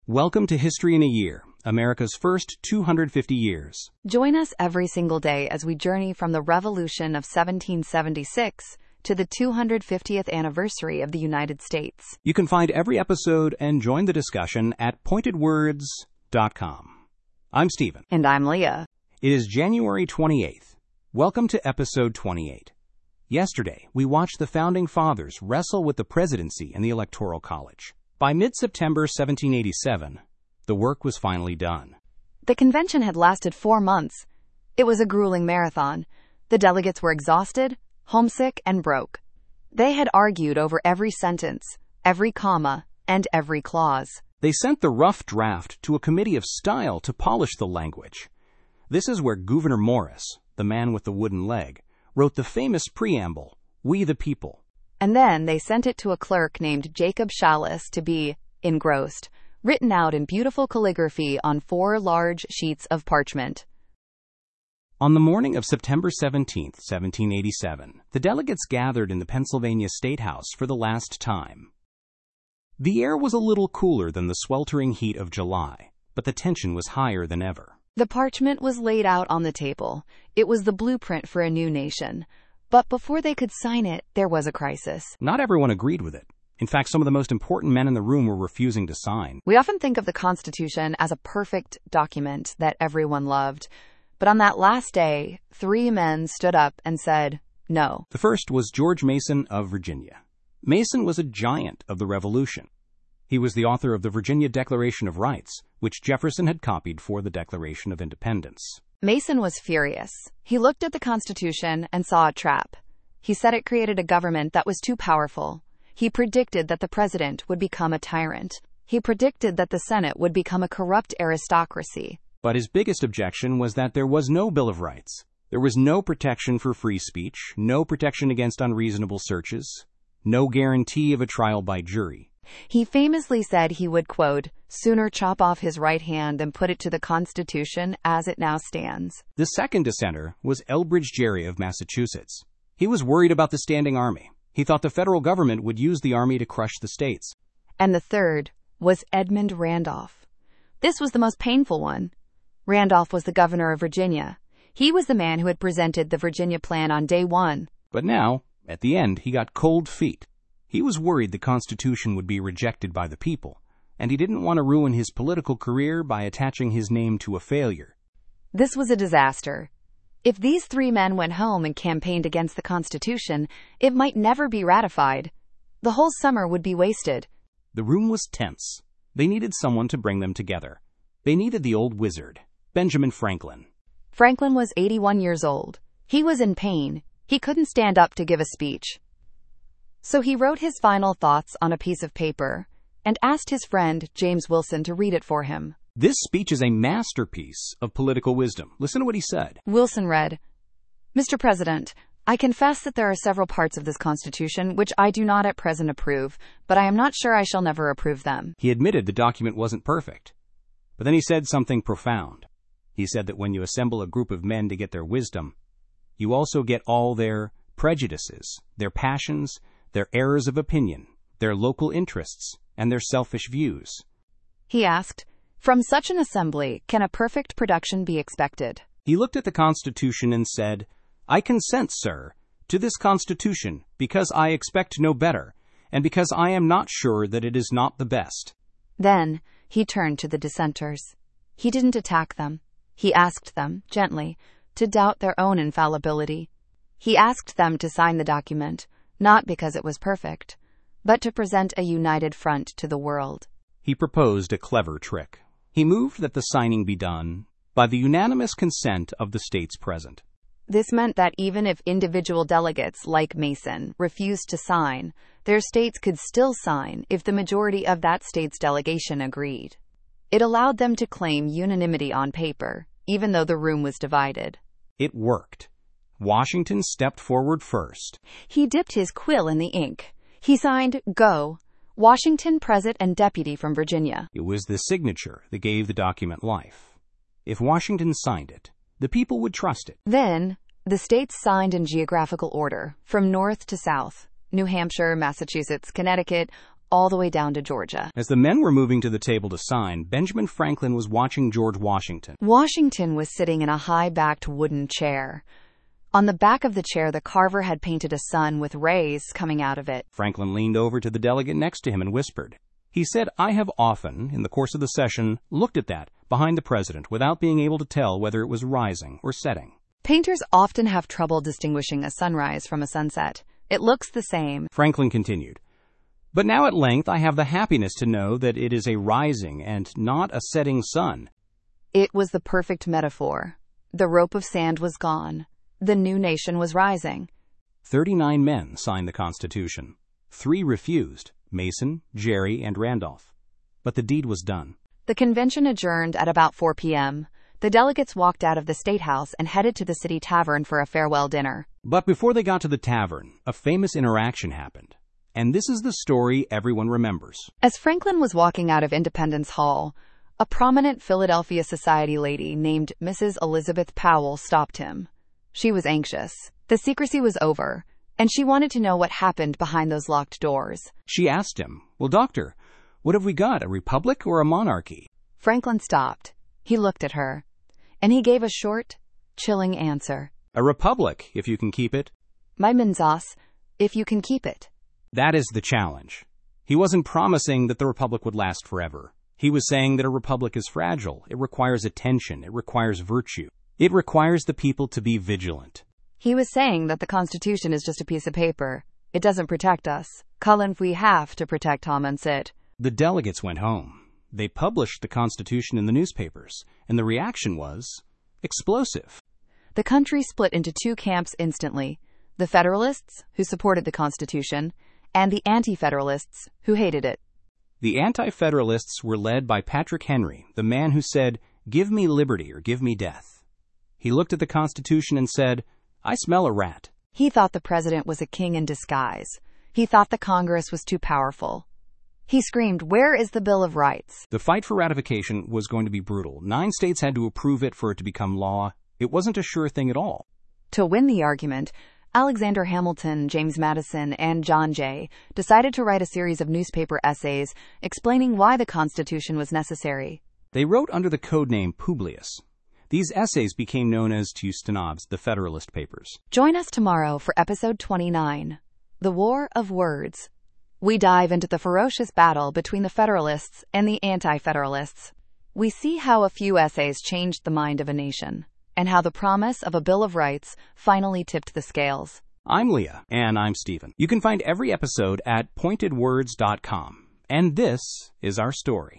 Welcome to History in a Year, America's first 250 years. Join us every single day as we journey from the Revolution of 1776 to the 250th anniversary of the United States. You can find every episode and join the discussion at pointedwords.com. I'm Stephen. And I'm Leah. It is January 28th. Welcome to episode 28. Yesterday, we watched the Founding Fathers wrestle with the presidency and the Electoral College. By mid-September 1787, the work was finally done. The convention had lasted 4 months. It was a grueling marathon. The delegates were exhausted, homesick, and broke. They had argued over every sentence, every comma, and every clause. They sent the rough draft to a committee of style to polish the language. This is where Gouverneur Morris, the man with the wooden leg, wrote the famous preamble, "We the People." And then they sent it to a clerk named Jacob Challis to be engrossed, written out in beautiful calligraphy on 4 large sheets of parchment. On the morning of September 17, 1787, the delegates gathered in the Pennsylvania State House for the last time. The air was a little cooler than the sweltering heat of July, but the tension was higher than ever. The parchment was laid out on the table. It was the blueprint for a new nation. But before they could sign it, there was a crisis. Not everyone agreed with it. In fact, some of the most important men in the room were refusing to sign. We often think of the Constitution as a perfect document that everyone loved. But on that last day, 3 men stood up and said, no. The first was George Mason of Virginia. Mason was a giant of the Revolution. He was the author of the Virginia Declaration of Rights, which Jefferson had copied for the Declaration of Independence. Mason was furious. He looked at the Constitution and saw a trap. He said it created a government that was too powerful. He predicted that the president would become a tyrant. He predicted that the Senate would become a corrupt aristocracy. But his biggest objection was that there was no Bill of Rights. There was no protection for free speech, no protection against unreasonable searches, no guarantee of a trial by jury. He famously said he would, quote, sooner chop off his right hand than put it to the Constitution as it now stands. The second dissenter was Elbridge Gerry of Massachusetts. He was worried about the standing army. He thought the federal government would use the army to crush the states. And the third was Edmund Randolph. This was the most painful one. Randolph was the governor of Virginia. He was the man who had presented the Virginia Plan on day 1. But now, at the end, he got cold feet. He was worried the Constitution would be rejected by the people, and he didn't want to ruin his political career by attaching his name to a failure. This was a disaster. If these 3 men went home and campaigned against the Constitution, it might never be ratified. The whole summer would be wasted. The room was tense. They needed someone to bring them together. They needed the old wizard, Benjamin Franklin. Franklin was 81 years old. He was in pain. He couldn't stand up to give a speech. So he wrote his final thoughts on a piece of paper and asked his friend James Wilson to read it for him. This speech is a masterpiece of political wisdom. Listen to what he said. Wilson read, Mr. President, I confess that there are several parts of this Constitution which I do not at present approve, but I am not sure I shall never approve them. He admitted the document wasn't perfect. But then he said something profound. He said that when you assemble a group of men to get their wisdom, you also get all their prejudices, their passions, their errors of opinion, their local interests, and their selfish views. He asked, from such an assembly, can a perfect production be expected? He looked at the Constitution and said, I consent, sir, to this Constitution because I expect no better, and because I am not sure that it is not the best. Then he turned to the dissenters. He didn't attack them. He asked them, gently, to doubt their own infallibility. He asked them to sign the document, not because it was perfect, but to present a united front to the world. He proposed a clever trick. He moved that the signing be done by the unanimous consent of the states present. This meant that even if individual delegates, like Mason, refused to sign, their states could still sign if the majority of that state's delegation agreed. It allowed them to claim unanimity on paper, even though the room was divided. It worked. Washington stepped forward first. He dipped his quill in the ink. He signed, Go, Washington, President and Deputy from Virginia. It was the signature that gave the document life. If Washington signed it, the people would trust it. Then, the states signed in geographical order, from north to south. New Hampshire, Massachusetts, Connecticut, all the way down to Georgia. As the men were moving to the table to sign, Benjamin Franklin was watching George Washington. Washington was sitting in a high-backed wooden chair. On the back of the chair, the carver had painted a sun with rays coming out of it. Franklin leaned over to the delegate next to him and whispered. He said, "I have often, in the course of the session, looked at that behind the president without being able to tell whether it was rising or setting." Painters often have trouble distinguishing a sunrise from a sunset. It looks the same. Franklin continued. "But now at length I have the happiness to know that it is a rising and not a setting sun." It was the perfect metaphor. The rope of sand was gone. The new nation was rising. 39 men signed the Constitution. 3 refused, Mason, Gerry, and Randolph. But the deed was done. The convention adjourned at about 4 p.m. The delegates walked out of the State House and headed to the city tavern for a farewell dinner. But before they got to the tavern, a famous interaction happened. And this is the story everyone remembers. As Franklin was walking out of Independence Hall, a prominent Philadelphia society lady named Mrs. Elizabeth Powell stopped him. She was anxious. The secrecy was over, and she wanted to know what happened behind those locked doors. She asked him, "Well, doctor, what have we got, a republic or a monarchy?" Franklin stopped. He looked at her, and he gave a short, chilling answer. "A republic, if you can keep it." "My Minzas, if you can keep it." That is the challenge. He wasn't promising that the republic would last forever. He was saying that a republic is fragile. It requires attention. It requires virtue. It requires the people to be vigilant. He was saying that the Constitution is just a piece of paper. It doesn't protect us. Cullen, we have to protect Tom and Sid. The delegates went home. They published the Constitution in the newspapers, and the reaction was explosive. The country split into 2 camps instantly: the Federalists, who supported the Constitution, and the Anti-Federalists, who hated it. The Anti-Federalists were led by Patrick Henry, the man who said, "Give me liberty or give me death." He looked at the Constitution and said, "I smell a rat." He thought the president was a king in disguise. He thought the Congress was too powerful. He screamed, "Where is the Bill of Rights?" The fight for ratification was going to be brutal. 9 states had to approve it for it to become law. It wasn't a sure thing at all. To win the argument, Alexander Hamilton, James Madison, and John Jay decided to write a series of newspaper essays explaining why the Constitution was necessary. They wrote under the code name Publius. These essays became known as, to use Stenob's, the Federalist Papers. Join us tomorrow for episode 29, The War of Words. We dive into the ferocious battle between the Federalists and the Anti-Federalists. We see how a few essays changed the mind of a nation, and how the promise of a Bill of Rights finally tipped the scales. I'm Leah. And I'm Stephen. You can find every episode at pointedwords.com. And this is our story.